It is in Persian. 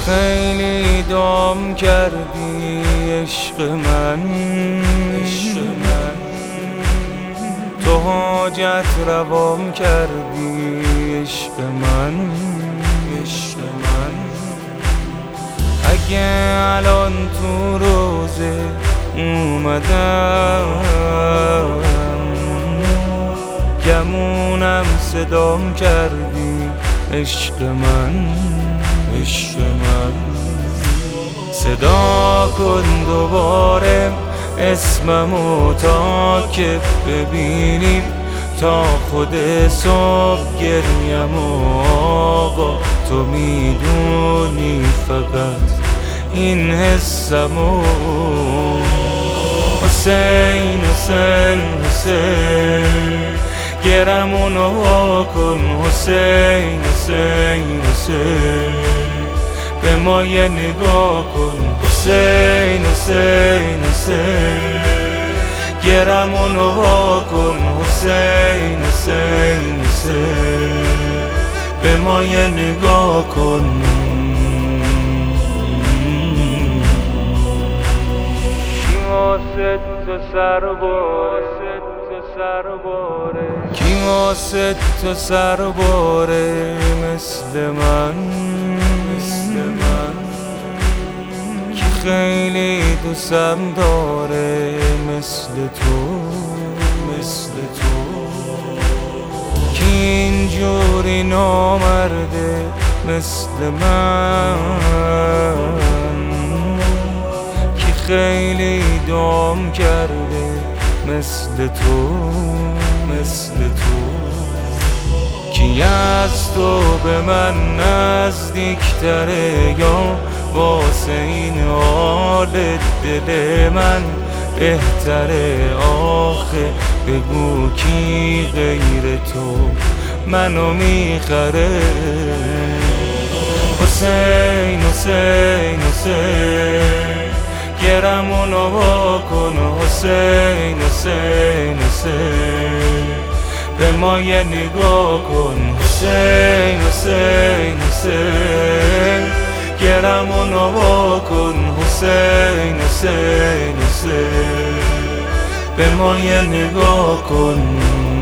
خیلی دام کردی عشق من، تو حاجت روام کردی عشق من. اگه الان تو روزه اومدم گمونم صدام کردی عشق من. صدا کن دوباره اسممو تا که ببینیم، تا خود صبح گریم و آقا تو میدونی فقط این حسمو. حسین حسین حسین گرمونو کن، حسین حسین حسین به ما یه نگاه کن، حسین حسین حسین گرمونو کن، حسین حسین حسین به ما یه نگاه کن. کی واسه تو سر باره مثل من، کی خیلی دوستم داره مثل تو، کی اینجوری نامرده مثل من، کی خیلی دام کرده مثل تو. کی از تو به من نزدیکتره، یا واسه این حال دل من بهتره؟ آخه بگو کی غیر تو منو میخره؟ حسین حسین حسین گرمونو کن، حسین حسین حسین به ما یه نگاه کن، حسین حسین حسین گرمونو کن، حسین حسین حسین به ما یه نگاه کن.